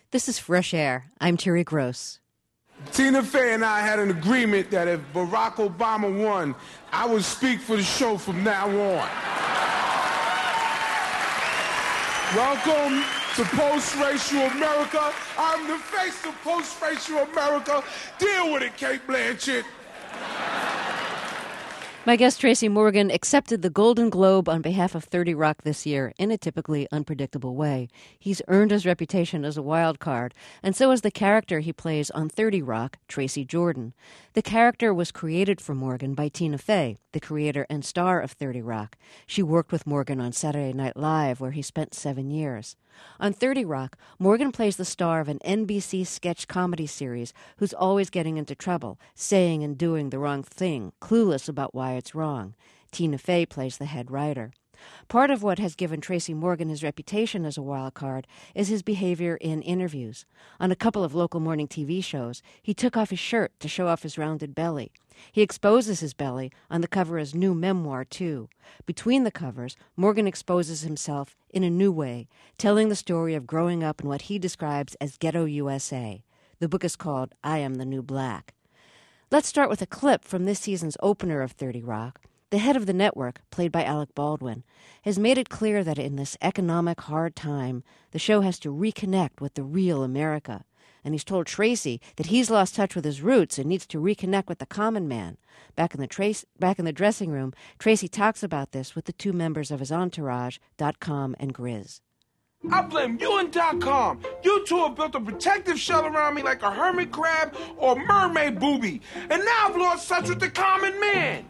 This is Fresh Air. I'm Terry Gross. Tina Fey and I had an agreement that if Barack Obama won, I would speak for the show from now on. Welcome to Post-Racial America. I'm the face of Post-Racial America. Deal with it, Kate Blanchett. My guest, Tracy Morgan, accepted the Golden Globe on behalf of 30 Rock this year in a typically unpredictable way. He's earned his reputation as a wild card, and so has the character he plays on 30 Rock, Tracy Jordan. The character was created for Morgan by Tina Fey, the creator and star of 30 Rock. She worked with Morgan on Saturday Night Live, where he spent 7 years. On 30 Rock, Morgan plays the star of an NBC sketch comedy series who's always getting into trouble, saying and doing the wrong thing, clueless about why it's wrong. Tina Fey plays the head writer. Part of what has given Tracy Morgan his reputation as a wild card is his behavior in interviews. On a couple of local morning TV shows, he took off his shirt to show off his rounded belly. He exposes his belly on the cover of his new memoir, too. Between the covers, Morgan exposes himself in a new way, telling the story of growing up in what he describes as ghetto USA. The book is called I Am the New Black. Let's start with a clip from this season's opener of 30 Rock. The head of the network, played by Alec Baldwin, has made it clear that in this economic hard time, the show has to reconnect with the real America. And he's told Tracy that he's lost touch with his roots and needs to reconnect with the common man. Back in the dressing room, Tracy talks about this with the two members of his entourage, .com and Grizz. I blame you and .com. You two have built a protective shell around me like a hermit crab or mermaid booby. And now I've lost touch with the common man.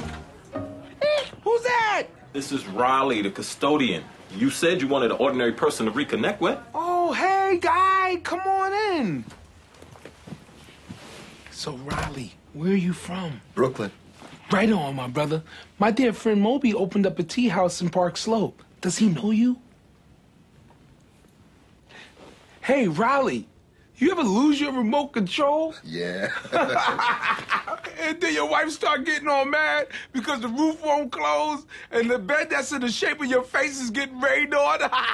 Who's that? This is Riley, the custodian. You said you wanted an ordinary person to reconnect with. Oh, hey, guy, come on in. So, Riley, where are you from? Brooklyn. Right on, my brother. My dear friend Moby opened up a tea house in Park Slope. Does he know you? Hey, Riley, you ever lose your remote control? Yeah. And then your wife start getting all mad because the roof won't close and the bed that's in the shape of your face is getting rained on.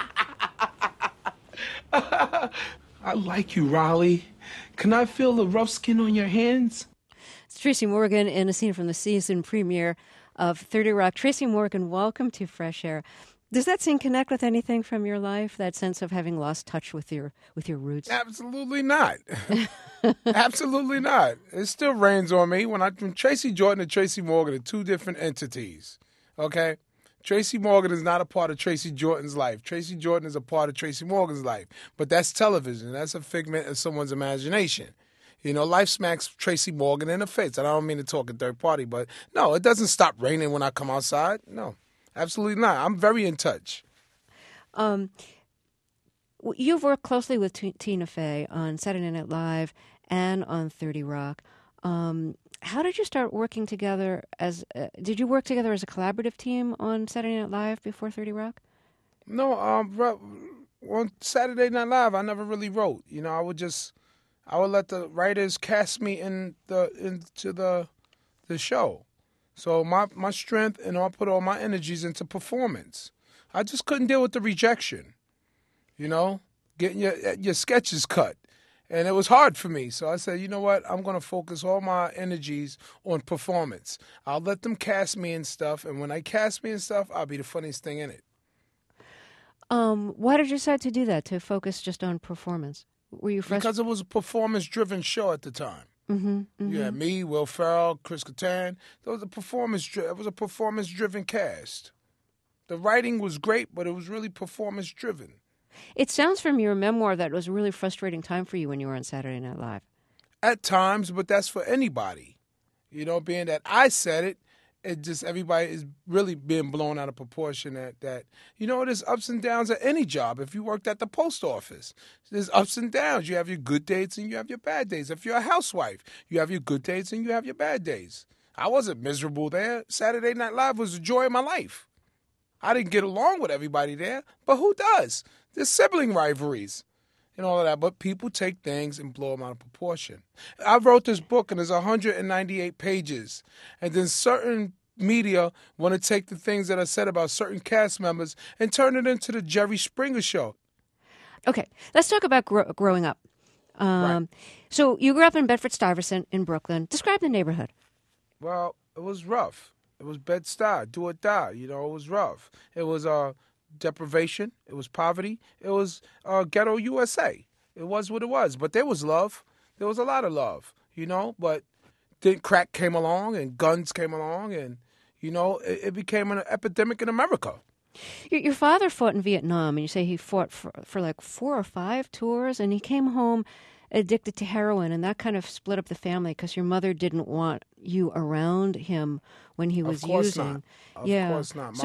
I like you, Riley. Can I feel the rough skin on your hands? It's Tracy Morgan in a scene from the season premiere of 30 Rock. Tracy Morgan, welcome to Fresh Air. Does that scene connect with anything from your life, that sense of having lost touch with your roots? Absolutely not. Absolutely not. It still rains on me when Tracy Jordan and Tracy Morgan are two different entities, okay? Tracy Morgan is not a part of Tracy Jordan's life. Tracy Jordan is a part of Tracy Morgan's life. But that's television. That's a figment of someone's imagination. You know, life smacks Tracy Morgan in the face. And I don't mean to talk in third party, but no, it doesn't stop raining when I come outside. No. Absolutely not. I'm very in touch. You've worked closely with Tina Fey on Saturday Night Live and on 30 Rock. How did you start working together did you work together as a collaborative team on Saturday Night Live before 30 Rock? No, on Saturday Night Live, I never really wrote. You know, I would let the writers cast me into the show. So my strength, and I put all my energies into performance. I just couldn't deal with the rejection, you know, getting your sketches cut. And it was hard for me. So I said, you know what, I'm going to focus all my energies on performance. I'll let them cast me and stuff, and when they cast me and stuff, I'll be the funniest thing in it. Why did you decide to do that, to focus just on performance? Were you frustrated? Because it was a performance-driven show at the time. Mm-hmm, mm-hmm. You had me, Will Ferrell, Chris Kattan. It was a performance-driven cast. The writing was great, but it was really performance-driven. It sounds from your memoir that it was a really frustrating time for you when you were on Saturday Night Live. At times, but that's for anybody. You know, being that I said it, everybody is really being blown out of proportion that you know, there's ups and downs at any job. If you worked at the post office, there's ups and downs. You have your good days and you have your bad days. If you're a housewife, you have your good days and you have your bad days. I wasn't miserable there. Saturday Night Live was the joy of my life. I didn't get along with everybody there, but who does? There's sibling rivalries and all of that, but people take things and blow them out of proportion. I wrote this book, and there's 198 pages, and then certain media want to take the things that are said about certain cast members and turn it into the Jerry Springer show. Okay, let's talk about growing up. Right. So you grew up in Bedford-Stuyvesant in Brooklyn. Describe the neighborhood. Well, it was rough. It was Bed-Stuy, do or die. You know, it was rough. It was deprivation. It was poverty. It was ghetto USA. It was what it was. But there was love. There was a lot of love, you know. But then crack came along and guns came along and, you know, it became an epidemic in America. Your father fought in Vietnam, and you say he fought for like 4 or 5 tours, and he came home addicted to heroin, and that kind of split up the family because your mother didn't want you around him when he was Of course using. not. Of course not.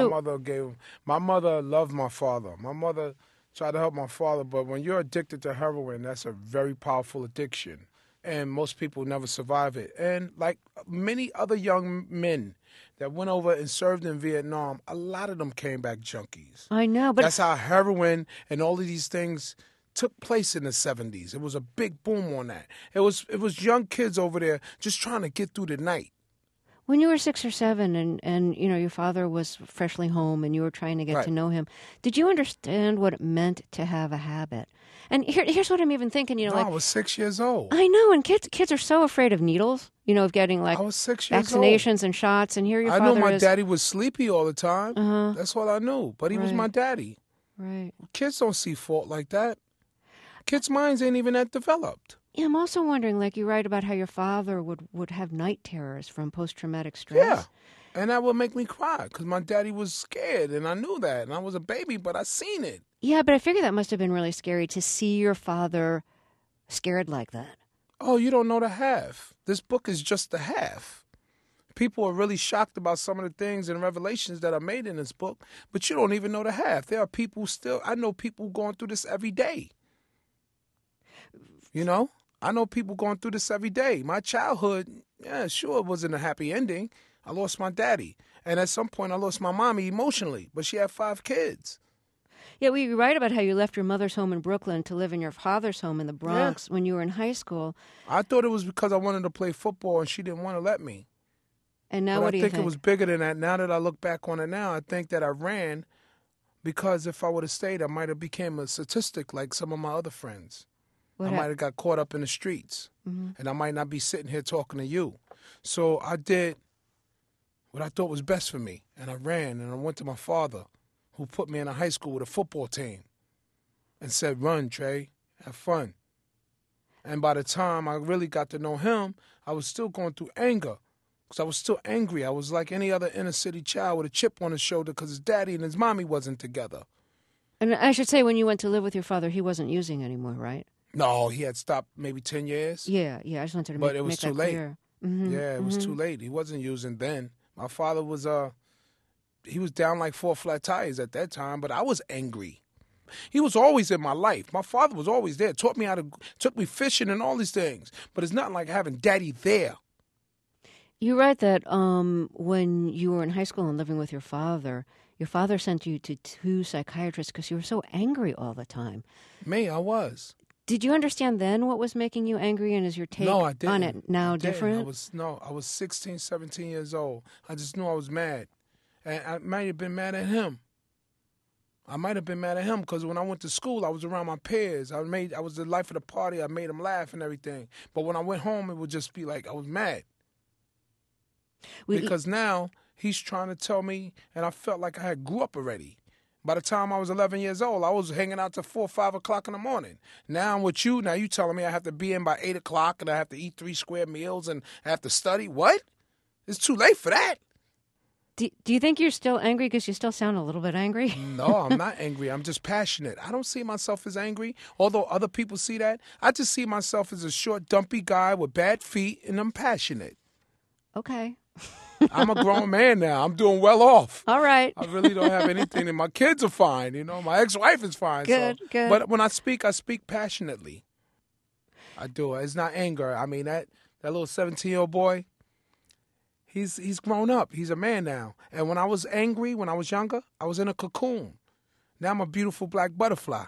My mother loved my father. My mother tried to help my father, but when you're addicted to heroin, that's a very powerful addiction. And most people never survive it. And like many other young men that went over and served in Vietnam, a lot of them came back junkies. I know, but That's how heroin and all of these things took place in the 70s. It was a big boom on that. It was young kids over there just trying to get through the night. when you were 6 or 7 and you know your father was freshly home and you were trying to get Right. to know him, did you understand what it meant to have a habit? And here's what I'm even thinking, you know, No, like I was 6 years old. I know, and kids are so afraid of needles, you know, of getting like I was 6 years old. vaccinations and shots, and here your I father knew my is. daddy was sleepy all the time. Uh-huh. That's all I knew. But he was Right. my daddy. Right. Kids don't see fault like that. Kids' minds ain't even that developed. Yeah, I'm also wondering, like you write about how your father would have night terrors from post-traumatic stress. Yeah. And that would make me cry because my daddy was scared, and I knew that. And I was a baby, but I seen it. Yeah, but I figure that must have been really scary to see your father scared like that. Oh, you don't know the half. This book is just the half. People are really shocked about some of the things and revelations that are made in this book, but you don't even know the half. There are people still, I know people going through this every day. You know? I know people going through this every day. My childhood, yeah, sure, it wasn't a happy ending. I lost my daddy. And at some point, I lost my mommy emotionally, but she had 5 kids. Yeah, well, you write about how you left your mother's home in Brooklyn to live in your father's home in the Bronx when you were in high school. I thought it was because I wanted to play football and she didn't want to let me. And now But what do I you think think? it was bigger than that. Now that I look back on it now, I think that I ran because if I would have stayed, I might have became a statistic like some of my other friends. What I hap- might have got caught up in the streets, and I might not be sitting here talking to you. So I did what I thought was best for me, and I ran, and I went to my father, who put me in a high school with a football team, and said, "Run, Trey, have fun." And by the time I really got to know him, I was still going through anger, because I was still angry. I was like any other inner city child with a chip on his shoulder because his daddy and his mommy wasn't together. And I should say, when you went to live with your father, he wasn't using anymore, right? No, he had stopped maybe 10 years. Yeah. I just wanted to But make, it was make too that late. clear. Mm-hmm. Yeah, it was too late. He wasn't using then. My father was he was down like 4 flat tires at that time, but I was angry. He was always in my life. My father was always there. Took me fishing and all these things. But it's not like having daddy there. You write that when you were in high school and living with your father sent you to 2 psychiatrists because you were so angry all the time. Me, I was. Did you understand then what was making you angry, and is your take No, I didn't. on it now I didn't. different? I was 16, 17 years old. I just knew I was mad. And I might have been mad at him. I might have been mad at him because when I went to school, I was around my peers. I was the life of the party. I made them laugh and everything. But when I went home, it would just be like I was mad. Because now he's trying to tell me, and I felt like I had grew up already. By the time I was 11 years old, I was hanging out till 4 or 5 o'clock in the morning. Now I'm with you. Now you telling me I have to be in by 8 o'clock and I have to eat 3 square meals and I have to study. What? It's too late for that. Do you think you're still angry because you still sound a little bit angry? No, I'm not angry. I'm just passionate. I don't see myself as angry, although other people see that. I just see myself as a short, dumpy guy with bad feet, and I'm passionate. Okay. I'm a grown man now. I'm doing well off. All right. I really don't have anything, and my kids are fine. You know, my ex-wife is fine. Good. But when I speak passionately. I do. It's not anger. I mean, that little 17-year-old boy, he's grown up. He's a man now. And when I was angry, when I was younger, I was in a cocoon. Now I'm a beautiful black butterfly.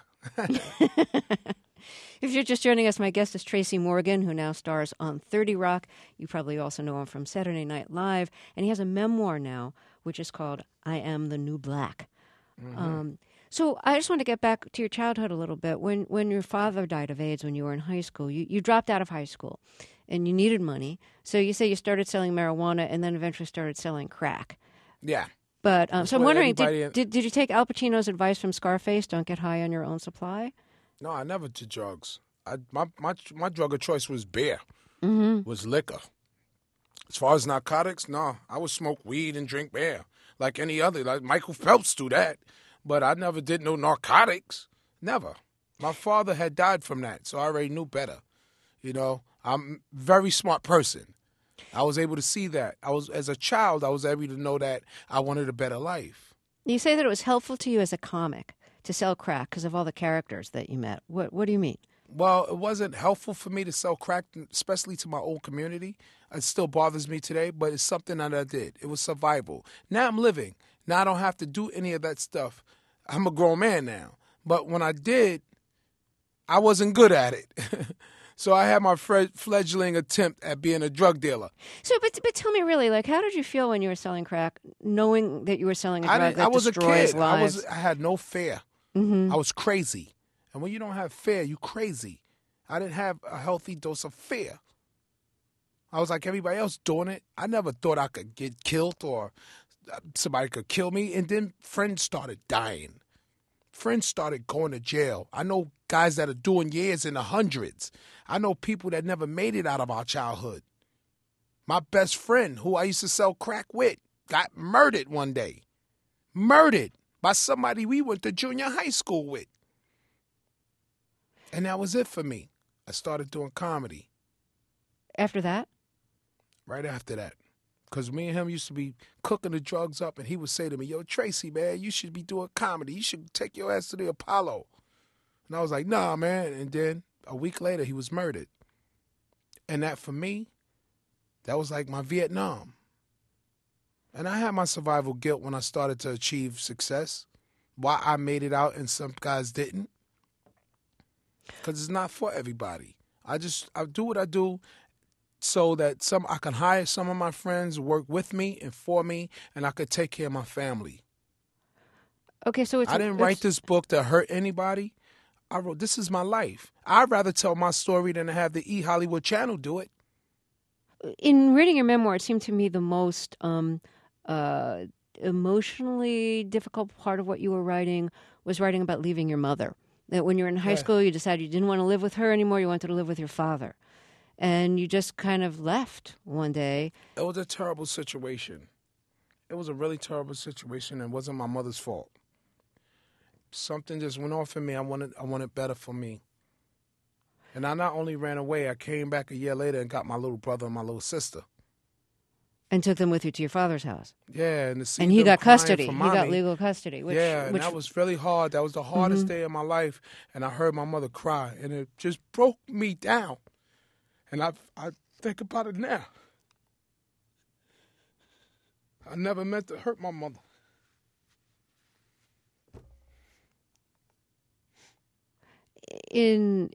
If you're just joining us, my guest is Tracy Morgan, who now stars on 30 Rock. You probably also know him from Saturday Night Live. And he has a memoir now, which is called I Am the New Black. Mm-hmm. So I just want to get back to your childhood a little bit. When your father died of AIDS when you were in high school, you dropped out of high school and you needed money. So you say you started selling marijuana and then eventually started selling crack. Yeah. But so I'm wondering, everybody did you take Al Pacino's advice from Scarface? Don't get high on your own supply. No, I never did drugs. My drug of choice was beer, was liquor. As far as narcotics, no, I would smoke weed and drink beer like any other. Like Michael Phelps do that, but I never did no narcotics. Never. My father had died from that, so I already knew better. You know, I'm a very smart person. I was able to see that. As a child, I was able to know that I wanted a better life. You say that it was helpful to you as a comic to sell crack because of all the characters that you met. What do you mean? Well, it wasn't helpful for me to sell crack, especially to my old community. It still bothers me today, but it's something that I did. It was survival. Now I'm living. Now I don't have to do any of that stuff. I'm a grown man now. But when I did, I wasn't good at it. So I had my fledgling attempt at being a drug dealer. So, but tell me really, like, how did you feel when you were selling crack, knowing that you were selling a drug that destroys lives? I had no fear. I was crazy. And when you don't have fear, you crazy. I didn't have a healthy dose of fear. I was like everybody else doing it. I never thought I could get killed or somebody could kill me. And then friends started dying. Friends started going to jail. I know guys that are doing years in the hundreds. I know people that never made it out of our childhood. My best friend, who I used to sell crack with, got murdered one day. Murdered by somebody we went to junior high school with. And that was it for me. I started doing comedy. After that? Right after that. Because me and him used to be cooking the drugs up, and he would say to me, yo, Tracy, man, you should be doing comedy. You should take your ass to the Apollo. And I was like, nah, man. And then a week later, he was murdered. And that, for me, that was like my Vietnam. And I had my survival guilt when I started to achieve success. Why I made it out and some guys didn't. Because it's not for everybody. I do what I do so that I can hire some of my friends, work with me and for me, and I could take care of my family. Okay, so I didn't write this book to hurt anybody. I wrote, this is my life. I'd rather tell my story than to have the E! Hollywood Channel do it. In reading your memoir, it seemed to me the most emotionally difficult part of what you were writing was writing about leaving your mother. That when you were in high school, you decided you didn't want to live with her anymore. You wanted to live with your father. And you just kind of left one day. It was a terrible situation. It was a really terrible situation, and it wasn't my mother's fault. Something just went off in me. I wanted better for me. And I not only ran away, I came back a year later and got my little brother and my little sister. And took them with you to your father's house. Yeah, and he got custody. He got legal custody. And that was really hard. That was the hardest day of my life. And I heard my mother cry, and it just broke me down. And I think about it now. I never meant to hurt my mother. In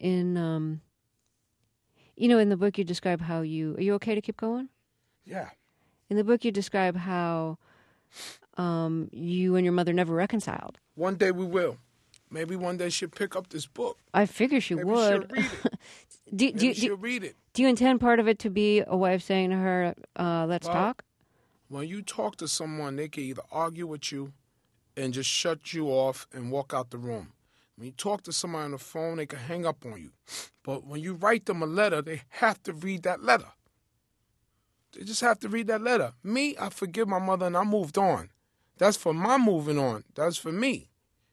the book you describe how are you okay to keep going? Yeah. In the book you describe how you and your mother never reconciled. One day we will. Maybe one day she'll pick up this book. I figure she would. She'll read it. She'll read it. Do you intend part of it to be a wife saying to her, let's talk? When you talk to someone, they can either argue with you and just shut you off and walk out the room. When you talk to somebody on the phone, they can hang up on you. But when you write them a letter, they have to read that letter. They just have to read that letter. Me, I forgive my mother and I moved on. That's for my moving on. That's for me.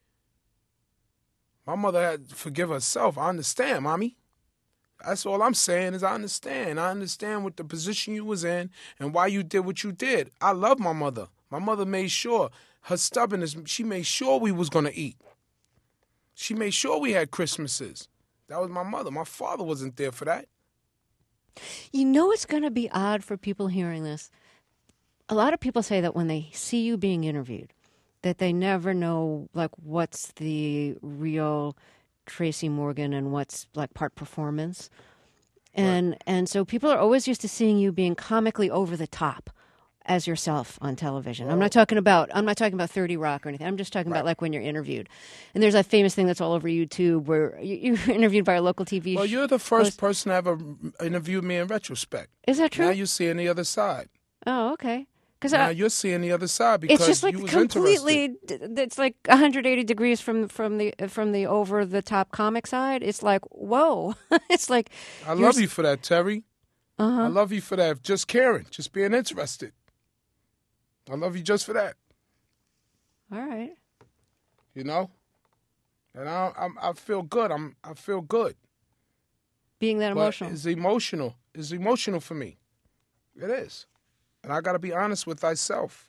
My mother had to forgive herself. I understand, Mommy. That's all I'm saying is I understand. I understand what the position you was in and why you did what you did. I love my mother. My mother made sure, her stubbornness, she made sure we was going to eat. She made sure we had Christmases. That was my mother. My father wasn't there for that. You know it's going to be odd for people hearing this. A lot of people say that when they see you being interviewed, that they never know, like, what's the real Tracy Morgan and what's, like, part performance. And so people are always used to seeing you being comically over the top as yourself on television? I'm not talking about 30 Rock or anything. I'm just talking about like when you're interviewed. And there's that famous thing that's all over YouTube where you're interviewed by a local TV. Well, you're the first person to ever interview me in retrospect. Is that true? Now you're seeing the other side. Oh, okay. Now you're seeing the other side because it's just like you was completely. interested. It's like 180 degrees from the over the top comic side. It's like whoa. It's like I love you for that, Terry. Uh-huh. I love you for that. Just caring, just being interested. I love you just for that. All right. You know, and I feel good. I feel good. Being that emotional. It's emotional. It's emotional for me. It is. And I got to be honest with thyself.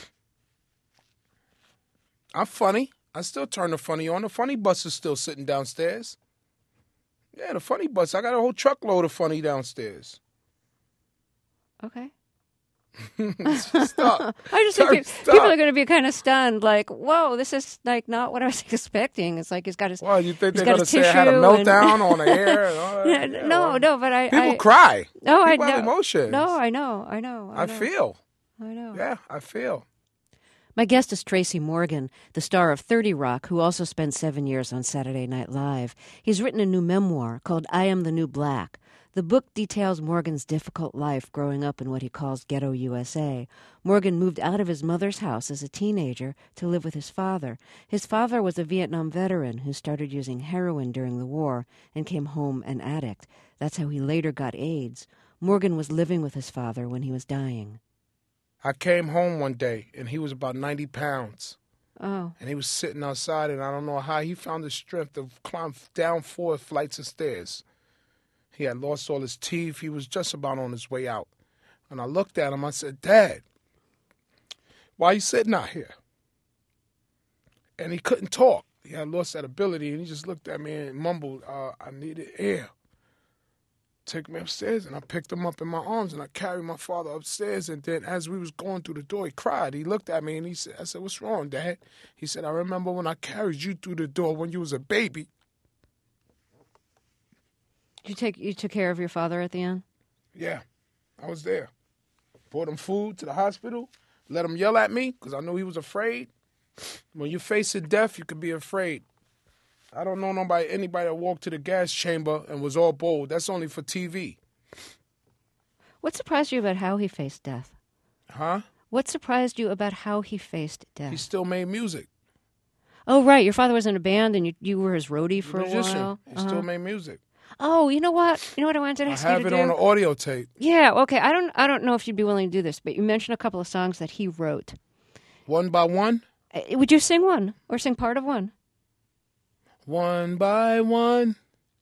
I'm funny. I still turn the funny on. The funny bus is still sitting downstairs. Yeah, the funny bus. I got a whole truckload of funny downstairs. Okay. Stop. I just think people are going to be kind of stunned, like, whoa, this is like not what I was expecting. It's like he's got his. Well, you think they're going to say I had a meltdown on the air? And all that? Yeah, no, but people cry. No, people I know. Have emotions. No, I know. I feel. I know. Yeah, I feel. My guest is Tracy Morgan, the star of 30 Rock, who also spent 7 years on Saturday Night Live. He's written a new memoir called I Am the New Black. The book details Morgan's difficult life growing up in what he calls Ghetto USA. Morgan moved out of his mother's house as a teenager to live with his father. His father was a Vietnam veteran who started using heroin during the war and came home an addict. That's how he later got AIDS. Morgan was living with his father when he was dying. I came home one day, and he was about 90 pounds. Oh. And he was sitting outside, and I don't know how he found the strength to climb down 4 flights of stairs. He had lost all his teeth. He was just about on his way out. And I looked at him. I said, Dad, why are you sitting out here? And he couldn't talk. He had lost that ability, and he just looked at me and mumbled, I needed air. Took me upstairs, and I picked him up in my arms, and I carried my father upstairs. And then as we was going through the door, he cried. He looked at me, and I said, what's wrong, Dad? He said, I remember when I carried you through the door when you was a baby. You took care of your father at the end? Yeah, I was there. Brought him food to the hospital, let him yell at me, because I knew he was afraid. When you're facing death, you can be afraid. I don't know anybody that walked to the gas chamber and was all bold. That's only for TV. What surprised you about how he faced death? Huh? What surprised you about how he faced death? He still made music. Oh, right. Your father was in a band and you were his roadie for a while. He still made music. Oh, you know what? You know what I wanted to ask you to do? I have it on an audio tape. Yeah, okay. I don't know if you'd be willing to do this, but you mentioned a couple of songs that he wrote. One by one? Would you sing one or sing part of one? One by one,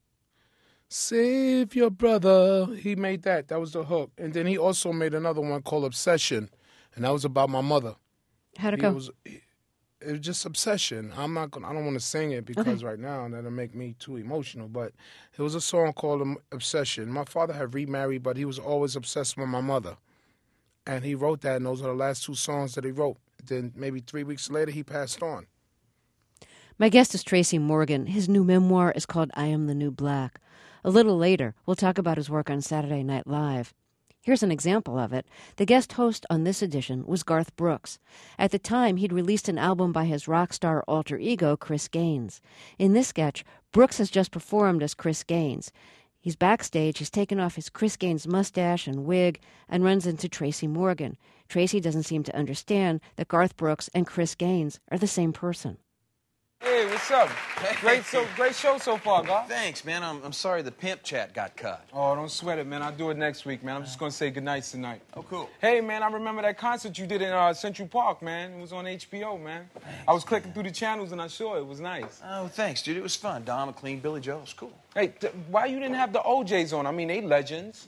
save your brother. He made that. That was the hook. And then he also made another one called Obsession, and that was about my mother. How'd it go? It was just obsession. I don't want to sing it because right now that'll make me too emotional. But it was a song called Obsession. My father had remarried, but he was always obsessed with my mother. And he wrote that, and those are the last 2 songs that he wrote. Then maybe 3 weeks later, he passed on. My guest is Tracy Morgan. His new memoir is called I Am the New Black. A little later, we'll talk about his work on Saturday Night Live. Here's an example of it. The guest host on this edition was Garth Brooks. At the time, he'd released an album by his rock star alter ego, Chris Gaines. In this sketch, Brooks has just performed as Chris Gaines. He's backstage, he's taken off his Chris Gaines mustache and wig, and runs into Tracy Morgan. Tracy doesn't seem to understand that Garth Brooks and Chris Gaines are the same person. Hey, what's up? Great show so far, Garth. Thanks, man. I'm sorry the pimp chat got cut. Oh, don't sweat it, man. I'll do it next week, man. I'm just going to say goodnight tonight. Oh, cool. Hey, man, I remember that concert you did in Central Park, man. It was on HBO, man. Thanks. I was clicking through the channels and I saw it. It was nice. Oh, thanks, dude. It was fun. Don McLean, Billy Joel. It was cool. Hey, why you didn't have the OJs on? I mean, they legends.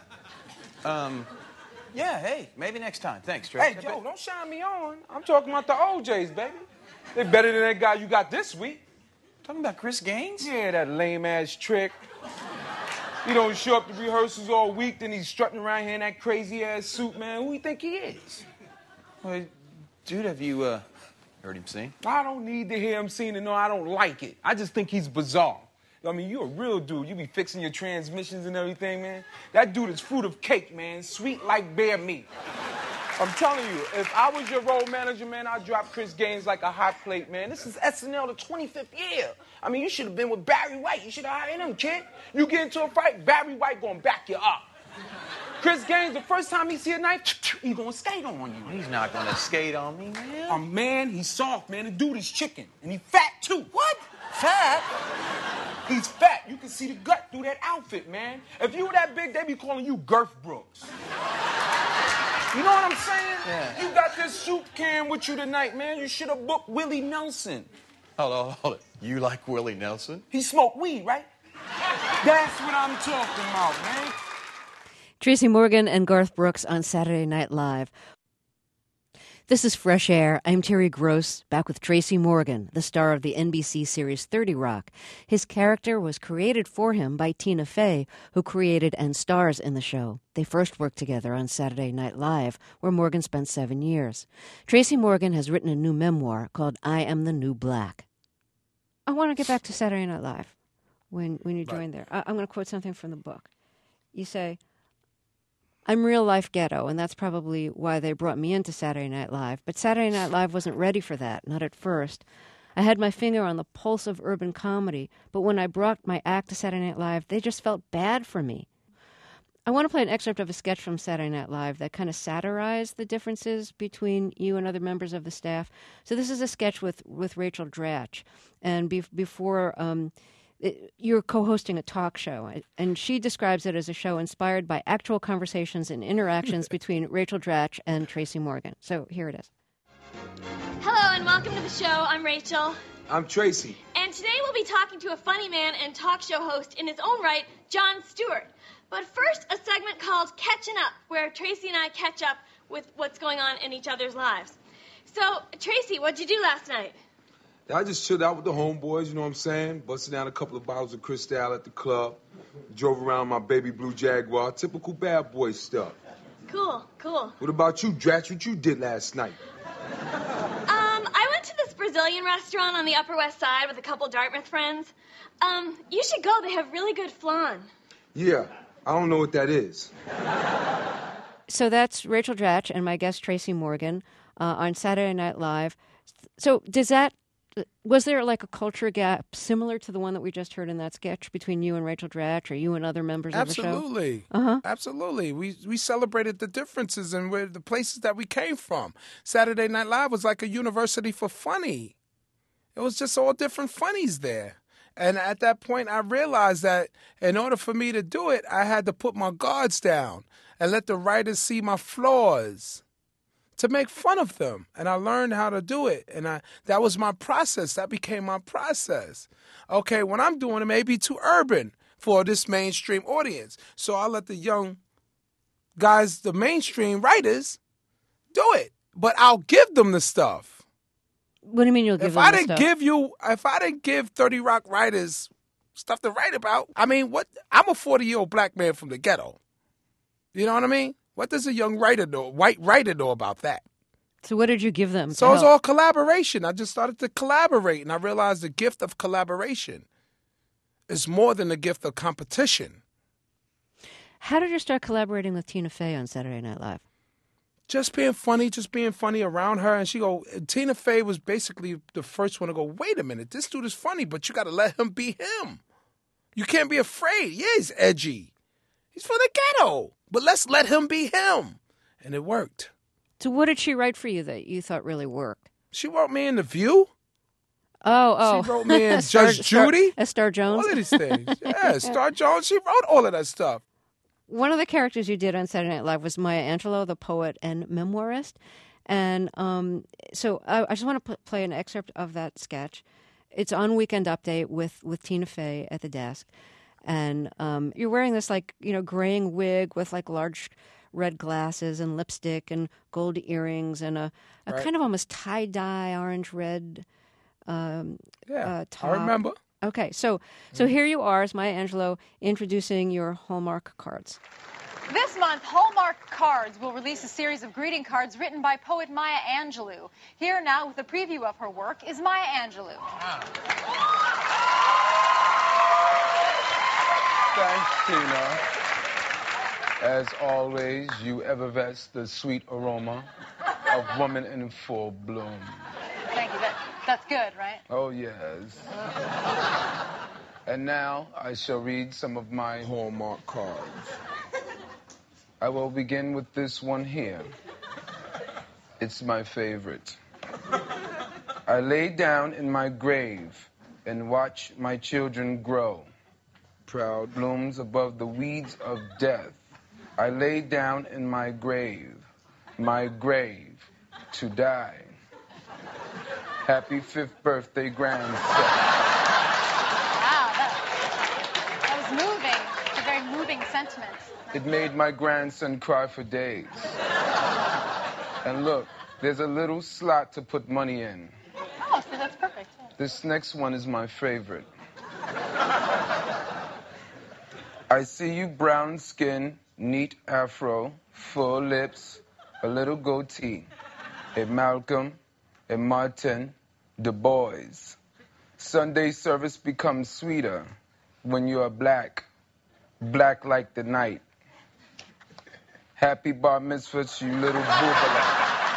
Yeah, hey, maybe next time. Thanks, Trey. Hey, Joe, don't shine me on. I'm talking about the OJs, baby. They're better than that guy you got this week. Talking about Chris Gaines? Yeah, that lame-ass trick. He don't show up to rehearsals all week, then he's strutting around here in that crazy-ass suit, man. Who do you think he is? Well, dude, have you heard him sing? I don't need to hear him sing to know I don't like it. I just think he's bizarre. I mean, you're a real dude. You be fixing your transmissions and everything, man. That dude is fruit of cake, man. Sweet like bear meat. I'm telling you, if I was your road manager, man, I'd drop Chris Gaines like a hot plate, man. This is SNL the 25th year. I mean, you should have been with Barry White. You should have hired him, kid. You get into a fight, Barry White gonna back you up. Chris Gaines, the first time he see a knife, he gonna skate on you. He's not gonna skate on me, man. Man, he's soft, man. The dude is chicken, and he fat, too. What? Fat? He's fat. You can see the gut through that outfit, man. If you were that big, they'd be calling you Girth Brooks. You know what I'm saying? Yeah. You got this soup can with you tonight, man. You should have booked Willie Nelson. Hold it. You like Willie Nelson? He smoked weed, right? That's what I'm talking about, man. Tracy Morgan and Garth Brooks on Saturday Night Live. This is Fresh Air. I'm Terry Gross, back with Tracy Morgan, the star of the NBC series 30 Rock. His character was created for him by Tina Fey, who created and stars in the show. They first worked together on Saturday Night Live, where Morgan spent 7 years. Tracy Morgan has written a new memoir called I Am the New Black. I want to get back to Saturday Night Live when you joined there. I'm going to quote something from the book. You say, I'm real life ghetto, and that's probably why they brought me into Saturday Night Live. But Saturday Night Live wasn't ready for that, not at first. I had my finger on the pulse of urban comedy, but when I brought my act to Saturday Night Live, they just felt bad for me. I want to play an excerpt of a sketch from Saturday Night Live that kind of satirized the differences between you and other members of the staff. So this is a sketch with Rachel Dratch, and before... you're co-hosting a talk show, and she describes it as a show inspired by actual conversations and interactions between Rachel Dratch and Tracy Morgan. So here it is. Hello, and welcome to the show. I'm Rachel. I'm Tracy. And today we'll be talking to a funny man and talk show host in his own right, Jon Stewart. But first, a segment called Catching Up, where Tracy and I catch up with what's going on in each other's lives. So, Tracy, what'd you do last night? I just chilled out with the homeboys, you know what I'm saying? Busted down a couple of bottles of Cristal at the club. Drove around my baby blue Jaguar. Typical bad boy stuff. Cool. What about you, Dratch? What you did last night? I went to this Brazilian restaurant on the Upper West Side with a couple Dartmouth friends. You should go. They have really good flan. Yeah, I don't know what that is. So that's Rachel Dratch and my guest Tracy Morgan on Saturday Night Live. So was there like a culture gap similar to the one that we just heard in that sketch between you and Rachel Dratch, or you and other members of the show? Absolutely. Absolutely. We celebrated the differences and the places that we came from. Saturday Night Live was like a university for funny. It was just all different funnies there. And at that point, I realized that in order for me to do it, I had to put my guards down and let the writers see my flaws, to make fun of them. And I learned how to do it. And that was my process. That became my process. Okay, when I'm doing it, it may be too urban for this mainstream audience. So I let the young guys, the mainstream writers, do it. But I'll give them the stuff. What do you mean you'll give them the stuff? If I didn't give 30 Rock writers stuff to write about, I mean, I'm a 40-year-old black man from the ghetto. You know what I mean? What does a young white writer know about that? So what did you give them? So it's all collaboration. I just started to collaborate, and I realized the gift of collaboration is more than the gift of competition. How did you start collaborating with Tina Fey on Saturday Night Live? Just being funny around her. And Tina Fey was basically the first one to go, wait a minute, this dude is funny, but you got to let him be him. You can't be afraid. Yeah, he's edgy. He's from the ghetto. But let's let him be him. And it worked. So what did she write for you that you thought really worked? She wrote me in The View. Oh. She wrote me in Judge Judy. Star Jones. All of these things. Yeah, Star Jones. She wrote all of that stuff. One of the characters you did on Saturday Night Live was Maya Angelou, the poet and memoirist. And so I just want to play an excerpt of that sketch. It's on Weekend Update with Tina Fey at the desk. And you're wearing this, graying wig with, large red glasses and lipstick and gold earrings and a Right. kind of almost tie-dye orange-red top. I remember. Okay, so here you are as Maya Angelou introducing your Hallmark cards. This month, Hallmark Cards will release a series of greeting cards written by poet Maya Angelou. Here now with a preview of her work is Maya Angelou. Thanks, Tina. As always, you effervesce the sweet aroma of woman in full bloom. Thank you. That's good, right? Oh, yes. And now I shall read some of my Hallmark cards. I will begin with this one here. It's my favorite. I lay down in my grave and watch my children grow. Proud blooms above the weeds of death. I lay down in my grave to die. Happy 5th birthday, grandson. Wow, that was moving. It's a very moving sentiment. It made my grandson cry for days. And look, there's a little slot to put money in. Oh, so that's perfect. This next one is my favorite. I see you brown skin, neat afro, full lips, a little goatee. A Malcolm, a Martin, Du Bois. Sunday service becomes sweeter when you are black, black like the night. Happy bar mitzvah to you little boobala.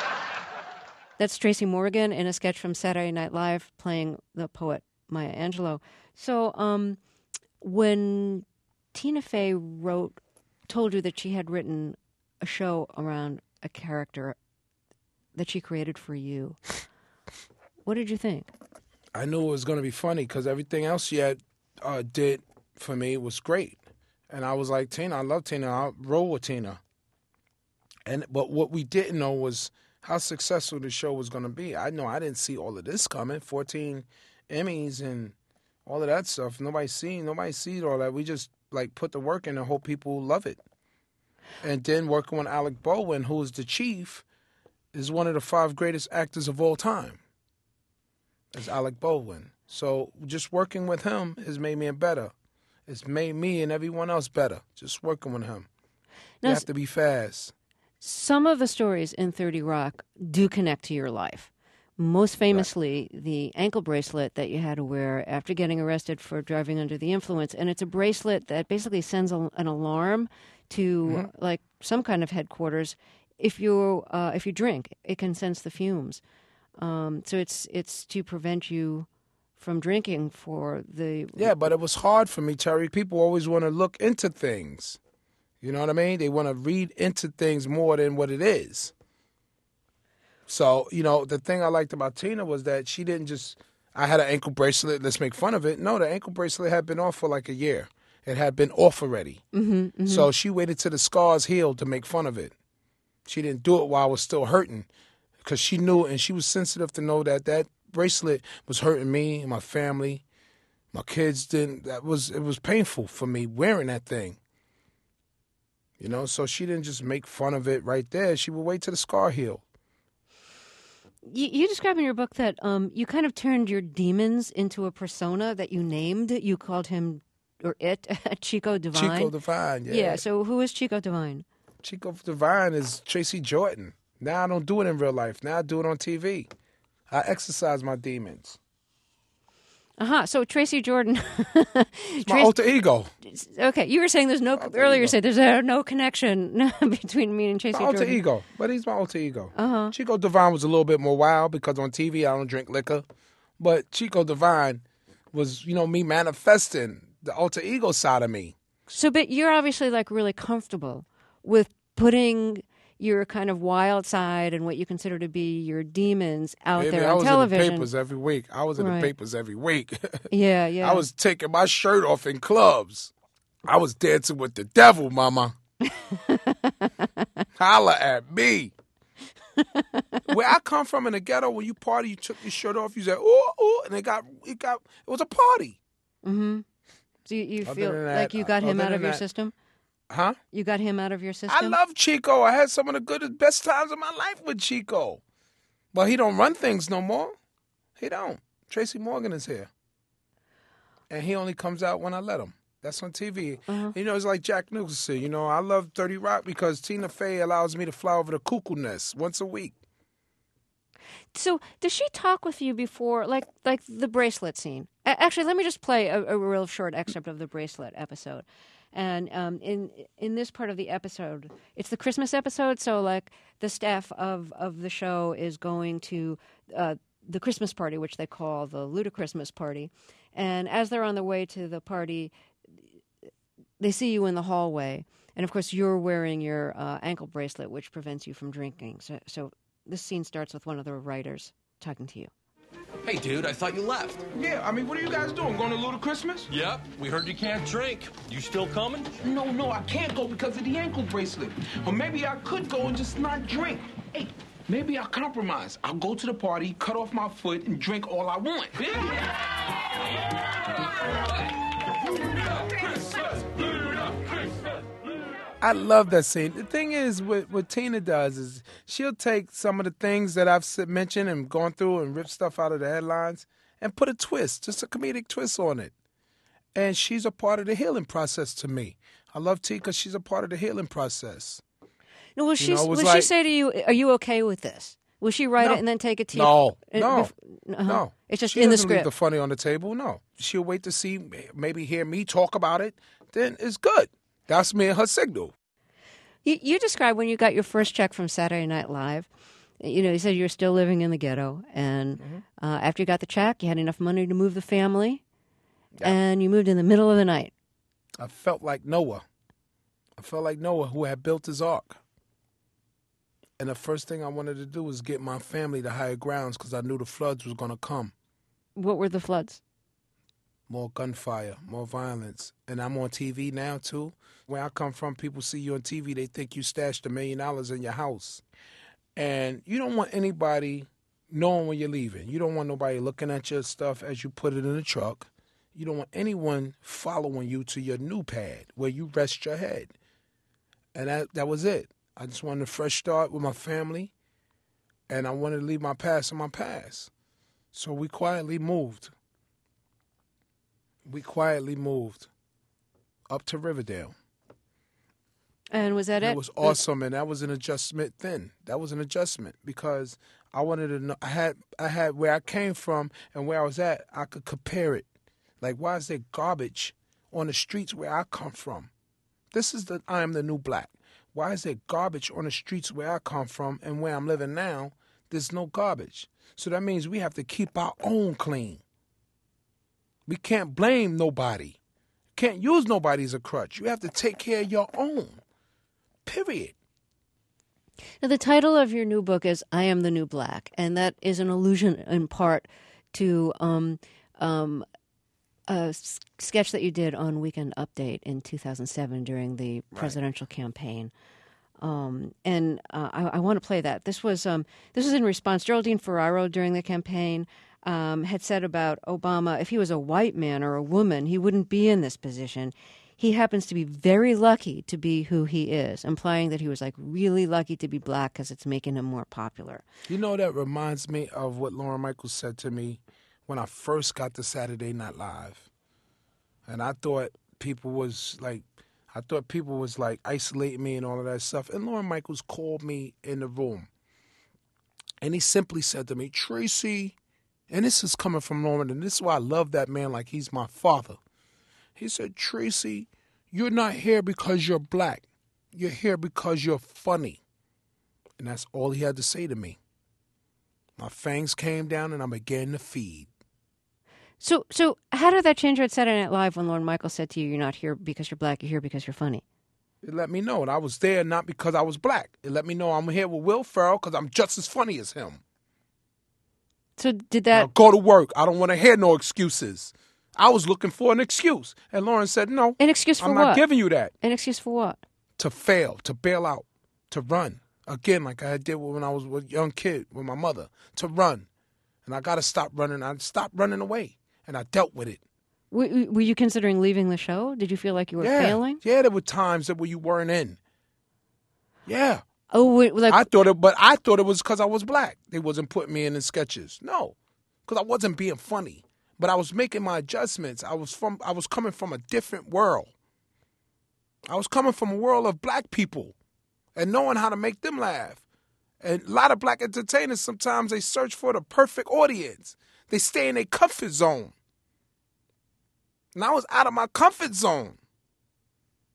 That's Tracy Morgan in a sketch from Saturday Night Live playing the poet Maya Angelou. So when Tina Fey told you that she had written a show around a character that she created for you, what did you think? I knew it was going to be funny because everything else she had did for me was great. And I was like, Tina, I love Tina. I'll roll with Tina. But what we didn't know was how successful the show was going to be. I didn't see all of this coming. 14 Emmys and all of that stuff. Nobody sees all that. We just put the work in and hope people love it. And then working with Alec Baldwin, who is the chief, is one of the 5 greatest actors of all time. Is Alec Baldwin. So just working with him has made me better. It's made me and everyone else better. Just working with him. Now, you have to be fast. Some of the stories in 30 Rock do connect to your life. Most famously, the ankle bracelet that you had to wear after getting arrested for driving under the influence. And it's a bracelet that basically sends an alarm to some kind of headquarters. If you drink, it can sense the fumes. So it's to prevent you from drinking for the... Yeah, but it was hard for me, Terry. People always want to look into things. You know what I mean? They want to read into things more than what it is. So, the thing I liked about Tina was that she didn't just, I had an ankle bracelet, let's make fun of it. No, the ankle bracelet had been off for like a year. It had been off already. So she waited till the scars healed to make fun of it. She didn't do it while I was still hurting because she knew, and she was sensitive to know that that bracelet was hurting me and my family. My kids didn't, it was painful for me wearing that thing. So she didn't just make fun of it right there. She would wait till the scar healed. You describe in your book that you kind of turned your demons into a persona that you named. You called him, or it, Chico Divine. Chico Divine, yeah. Yeah, so who is Chico Divine? Chico Divine is Tracy Jordan. Now I don't do it in real life. Now I do it on TV. I exercise my demons. So Tracy Jordan. It's my alter ego. Okay, you were saying there's no, earlier you said there's no connection between me and Tracy Jordan. Alter ego, but he's my alter ego. Chico Divine was a little bit more wild because on TV I don't drink liquor. But Chico Divine was, me manifesting the alter ego side of me. So, but you're obviously really comfortable with putting your kind of wild side and what you consider to be your demons out there on television. I was in the papers every week. Yeah. I was taking my shirt off in clubs. I was dancing with the devil, mama. Holla at me. Where I come from in the ghetto, when you party, you took your shirt off, you said, ooh, and it was a party. Mm-hmm. So you feel like you got him out of your system? Huh? You got him out of your system? I love Chico. I had some of the best times of my life with Chico. But he don't run things no more. He don't. Tracy Morgan is here. And he only comes out when I let him. That's on TV. It's like Jack Nicholson. I love 30 Rock because Tina Fey allows me to fly over the cuckoo nest once a week. So does she talk with you before, like the bracelet scene? Actually, let me just play a real short excerpt of the bracelet episode. And in this part of the episode, it's the Christmas episode, so like the staff of the show is going to the Christmas party, which they call the Ludachristmas party. And as they're on their way to the party, they see you in the hallway. And, of course, you're wearing your ankle bracelet, which prevents you from drinking. So this scene starts with one of the writers talking to you. Hey, dude, I thought you left. Yeah, I mean, what are you guys doing? Going to Ludachristmas? Yep, we heard you can't drink. You still coming? No, I can't go because of the ankle bracelet. Or maybe I could go and just not drink. Hey, maybe I'll compromise. I'll go to the party, cut off my foot, and drink all I want. I love that scene. The thing is, what Tina does is she'll take some of the things that I've mentioned and gone through and ripped stuff out of the headlines and put a twist, just a comedic twist on it. And she's a part of the healing process to me. I love Tina because she's a part of the healing process. No, will she say to you, are you okay with this? Will she write it and then take it to you? No. It's just she in the doesn't leave script. the funny on the table, no. She'll wait to see, maybe hear me talk about it, then it's good. That's me and her signal. You described when you got your first check from Saturday Night Live. You said you were still living in the ghetto. And after you got the check, you had enough money to move the family. Yeah. And you moved in the middle of the night. I felt like Noah. Who had built his ark. And the first thing I wanted to do was get my family to higher grounds because I knew the floods was going to come. What were the floods? More gunfire, more violence. And I'm on TV now, too. Where I come from, people see you on TV, they think you stashed $1 million in your house. And you don't want anybody knowing when you're leaving. You don't want nobody looking at your stuff as you put it in the truck. You don't want anyone following you to your new pad where you rest your head. And that was it. I just wanted a fresh start with my family, and I wanted to leave my past in my past. So we quietly moved. Up to Riverdale. And was that it? It was awesome, and that was an adjustment then. That was an adjustment because I wanted to know. I had where I came from and where I was at. I could compare it. Like, why is there garbage on the streets where I come from? I am the new black. Why is there garbage on the streets where I come from and where I'm living now? There's no garbage. So that means we have to keep our own clean. We can't blame nobody. Can't use nobody as a crutch. You have to take care of your own. Period. Now, the title of your new book is I Am the New Black, and that is an allusion in part to a sketch that you did on Weekend Update in 2007 during the presidential campaign. And I want to play that. This was in response. Geraldine Ferraro during the campaign had said about Obama, if he was a white man or a woman, he wouldn't be in this position. He happens to be very lucky to be who he is, implying that he was like really lucky to be black because it's making him more popular. You know, that reminds me of what Lorne Michaels said to me when I first got to Saturday Night Live. And I thought people was like isolating me and all of that stuff. And Lorne Michaels called me in the room. And he simply said to me, Tracy, and this is coming from Lorne, and this is why I love that man like he's my father. He said, Tracy, you're not here because you're black. You're here because you're funny. And that's all he had to say to me. My fangs came down and I began to feed. So how did that change at Saturday Night Live when Lorne Michaels said to you, you're not here because you're black, you're here because you're funny? It let me know. And I was there not because I was black. It let me know I'm here with Will Ferrell because I'm just as funny as him. So did that... Now go to work. I don't want to hear no excuses. I was looking for an excuse. And Lauren said, no. An excuse for I'm what? not giving you that. An excuse for what? To fail, to bail out, to run. Again, like I did when I was a young kid with my mother, to run. And I got to stop running. I stopped running away. And I dealt with it. Were you considering leaving the show? Did you feel like you were failing? Yeah, there were times where you weren't in. Yeah. Oh, like... I thought it was because I was black. They wasn't putting me in the sketches. No, because I wasn't being funny. But I was making my adjustments. I was coming from a different world. I was coming from a world of black people and knowing how to make them laugh. And a lot of black entertainers, sometimes they search for the perfect audience. They stay in their comfort zone. And I was out of my comfort zone.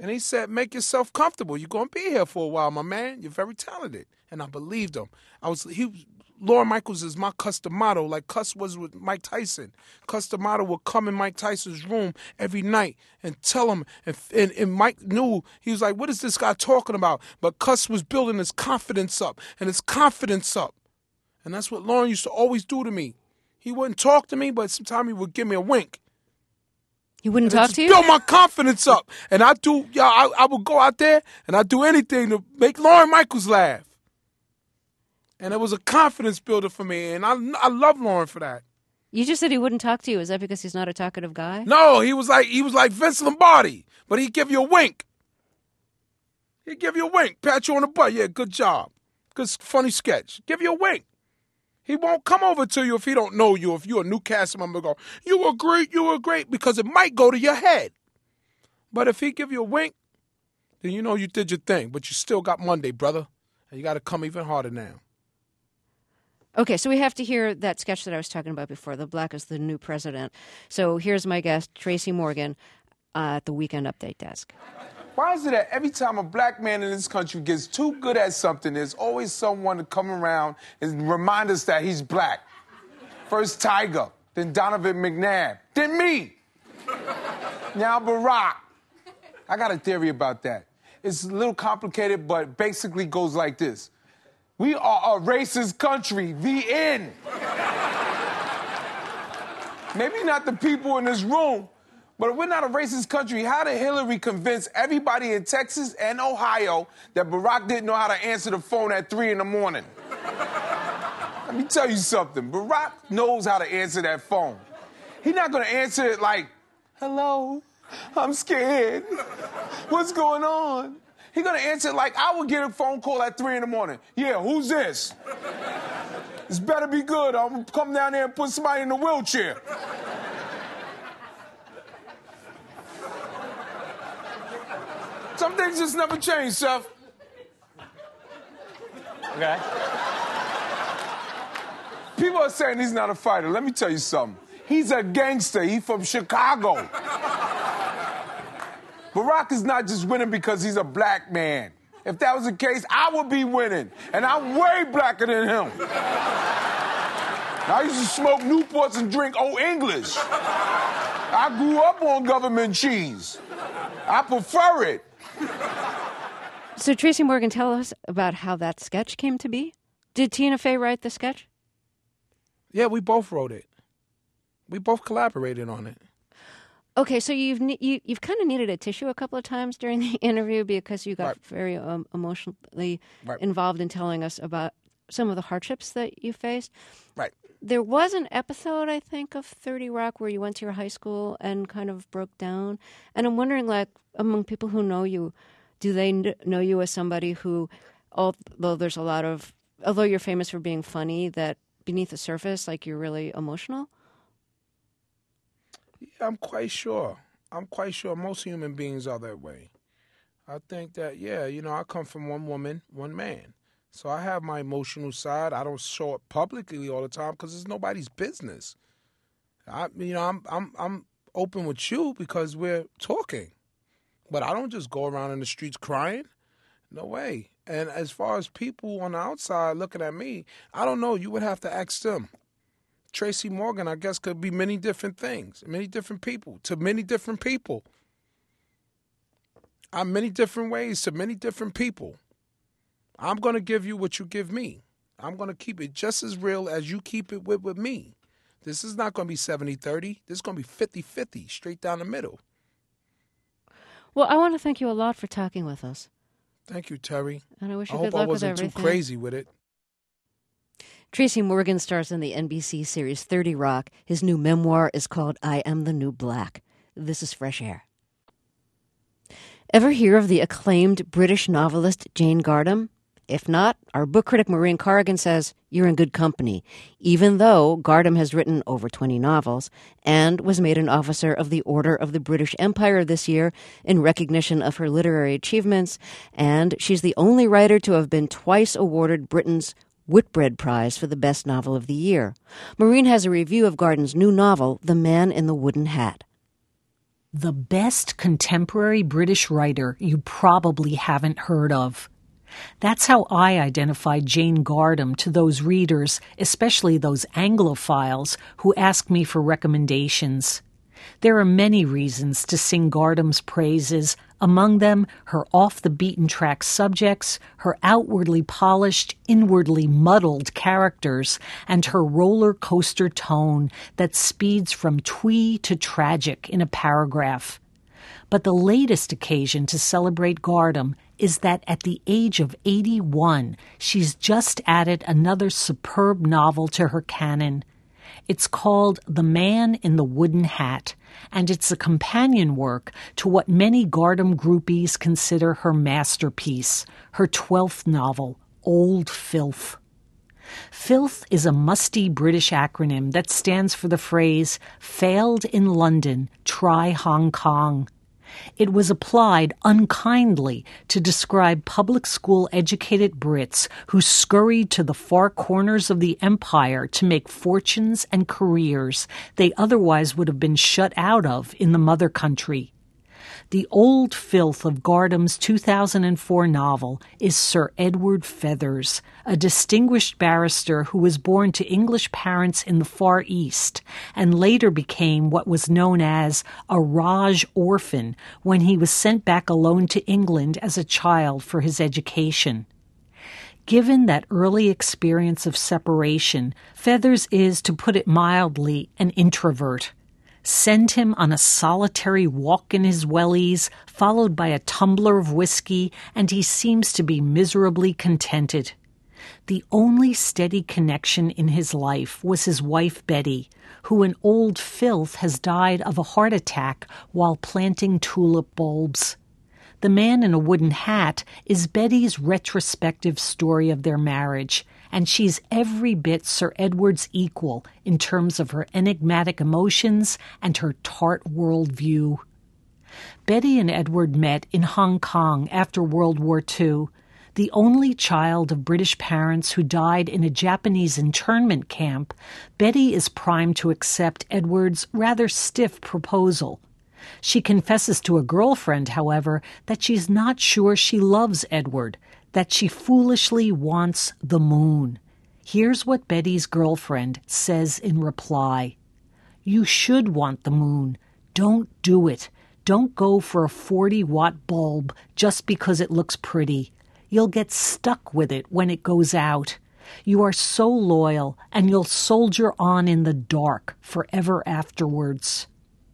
And he said, make yourself comfortable. You're going to be here for a while, my man. You're very talented. And I believed him. Lorne Michaels is my customato, like Cuss was with Mike Tyson. Customato would come in Mike Tyson's room every night and tell him, and Mike knew, he was like, what is this guy talking about? But Cuss was building his confidence up, and his confidence up. And that's what Lorne used to always do to me. He wouldn't talk to me, but sometimes he would give me a wink. He wouldn't talk to you? Build my confidence up. And I would go out there, and I'd do anything to make Lorne Michaels laugh. And it was a confidence builder for me, and I love Lorne for that. You just said he wouldn't talk to you. Is that because he's not a talkative guy? No, he was like Vince Lombardi, but he'd give you a wink. He'd give you a wink, pat you on the butt. Yeah, good job. Good, funny sketch. Give you a wink. He won't come over to you if he don't know you. If you're a new cast member, go, you were great, because it might go to your head. But if he give you a wink, then you know you did your thing. But you still got Monday, brother. And you got to come even harder now. Okay, so we have to hear that sketch that I was talking about before, The Black is the New President. So here's my guest, Tracy Morgan, at the Weekend Update desk. Why is it that every time a black man in this country gets too good at something, there's always someone to come around and remind us that he's black? First Tiger, then Donovan McNabb, then me. Now Barack. I got a theory about that. It's a little complicated, but basically goes like this. We are a racist country, the end. Maybe not the people in this room, but if we're not a racist country, how did Hillary convince everybody in Texas and Ohio that Barack didn't know how to answer the phone at 3 in the morning? Let me tell you something. Barack knows how to answer that phone. He's not going to answer it like, hello, I'm scared. What's going on? He's going to answer it like I would get a phone call at 3 in the morning. Yeah, who's this? This better be good. I'm going to come down there and put somebody in a wheelchair. Some things just never change, Seth. Okay. People are saying he's not a fighter. Let me tell you something. He's a gangster. He's from Chicago. Barack is not just winning because he's a black man. If that was the case, I would be winning. And I'm way blacker than him. I used to smoke Newports and drink Old English. I grew up on government cheese. I prefer it. So, Tracy Morgan, tell us about how that sketch came to be. Did Tina Fey write the sketch? Yeah, we both wrote it. We both collaborated on it. Okay, so you've kind of needed a tissue a couple of times during the interview because you got very emotionally involved in telling us about some of the hardships that you faced. Right. There was an episode, I think, of 30 Rock where you went to your high school and kind of broke down. And I'm wondering, like, among people who know you, do they know you as somebody who, although you're famous for being funny, that beneath the surface, like, you're really emotional? Yeah, I'm quite sure. Most human beings are that way. I think that, I come from one woman, one man. So I have my emotional side. I don't show it publicly all the time because it's nobody's business. I'm open with you because we're talking. But I don't just go around in the streets crying. No way. And as far as people on the outside looking at me, I don't know. You would have to ask them. Tracy Morgan, I guess, could be many different things, many different people, to many different people. I'm many different ways to many different people. I'm going to give you what you give me. I'm going to keep it just as real as you keep it with me. This is not going to be 70-30. This is going to be 50-50, straight down the middle. Well, I want to thank you a lot for talking with us. Thank you, Terry. And I wish you good luck with everything. I hope I wasn't too crazy with it. Tracy Morgan stars in the NBC series 30 Rock. His new memoir is called I Am the New Black. This is Fresh Air. Ever hear of the acclaimed British novelist Jane Gardam? If not, our book critic Maureen Corrigan says you're in good company, even though Gardam has written over 20 novels and was made an officer of the Order of the British Empire this year in recognition of her literary achievements, and she's the only writer to have been twice awarded Britain's Whitbread Prize for the best novel of the year. Maureen has a review of Gardam's new novel, The Man in the Wooden Hat. the best contemporary British writer you probably haven't heard of. That's how I identified Jane Gardam to those readers, especially those Anglophiles who ask me for recommendations. There are many reasons to sing Gardam's praises, among them her off-the-beaten-track subjects, her outwardly polished, inwardly muddled characters, and her roller coaster tone that speeds from twee to tragic in a paragraph. But the latest occasion to celebrate Gardam is that at the age of 81, she's just added another superb novel to her canon. It's called The Man in the Wooden Hat, and it's a companion work to what many Gardam groupies consider her masterpiece, her 12th novel, Old Filth. Filth is a musty British acronym that stands for the phrase, failed in London, try Hong Kong. It was applied unkindly to describe public school educated Brits who scurried to the far corners of the empire to make fortunes and careers they otherwise would have been shut out of in the mother country. The Old Filth of Gardam's 2004 novel is Sir Edward Feathers, a distinguished barrister who was born to English parents in the Far East and later became what was known as a Raj orphan when he was sent back alone to England as a child for his education. Given that early experience of separation, Feathers is, to put it mildly, an introvert. Send him on a solitary walk in his wellies, followed by a tumbler of whiskey, and he seems to be miserably contented. The only steady connection in his life was his wife Betty, who in Old Filth has died of a heart attack while planting tulip bulbs. The Man in a Wooden Hat is Betty's retrospective story of their marriage, and she's every bit Sir Edward's equal in terms of her enigmatic emotions and her tart worldview. Betty and Edward met in Hong Kong after World War II. The only child of British parents who died in a Japanese internment camp, Betty is primed to accept Edward's rather stiff proposal. She confesses to a girlfriend, however, that she's not sure she loves Edward, that she foolishly wants the moon. Here's what Betty's girlfriend says in reply. You should want the moon. Don't do it. Don't go for a 40-watt bulb just because it looks pretty. You'll get stuck with it when it goes out. You are so loyal, and you'll soldier on in the dark forever afterwards.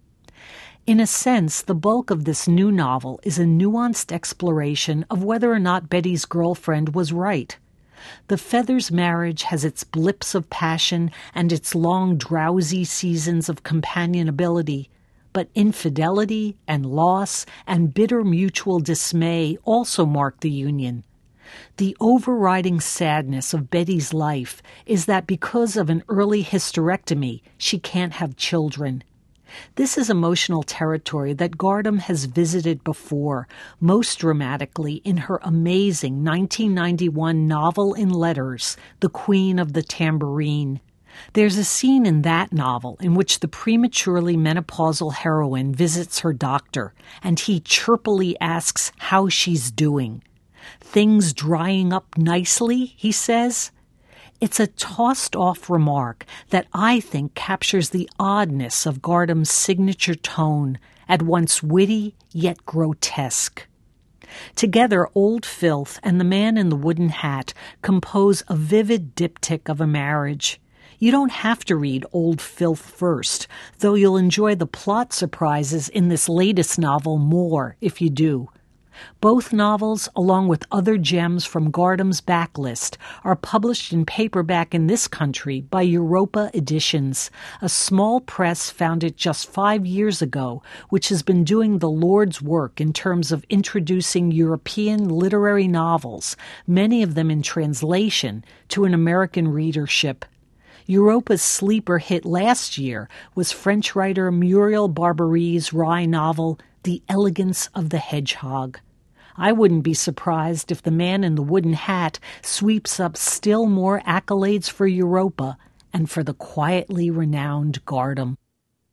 In a sense, the bulk of this new novel is a nuanced exploration of whether or not Betty's girlfriend was right. The Feathers marriage has its blips of passion and its long, drowsy seasons of companionability, but infidelity and loss and bitter mutual dismay also mark the union. The overriding sadness of Betty's life is that because of an early hysterectomy, she can't have children. This is emotional territory that Gardam has visited before, most dramatically in her amazing 1991 novel in letters, The Queen of the Tambourine. There's a scene in that novel in which the prematurely menopausal heroine visits her doctor, and he chirpily asks how she's doing. Things drying up nicely, he says. It's a tossed-off remark that I think captures the oddness of Gardam's signature tone, at once witty yet grotesque. Together, Old Filth and The Man in the Wooden Hat compose a vivid diptych of a marriage. You don't have to read Old Filth first, though you'll enjoy the plot surprises in this latest novel more if you do. Both novels, along with other gems from Gardam's backlist, are published in paperback in this country by Europa Editions, a small press founded just 5 years ago, which has been doing the Lord's work in terms of introducing European literary novels, many of them in translation, to an American readership. Europa's sleeper hit last year was French writer Muriel Barbery's wry novel, The Elegance of the Hedgehog. I wouldn't be surprised if The Man in the Wooden Hat sweeps up still more accolades for Europa and for the quietly renowned Gardam.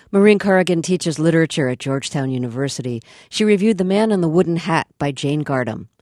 Maureen Corrigan teaches literature at Georgetown University. She reviewed The Man in the Wooden Hat by Jane Gardam.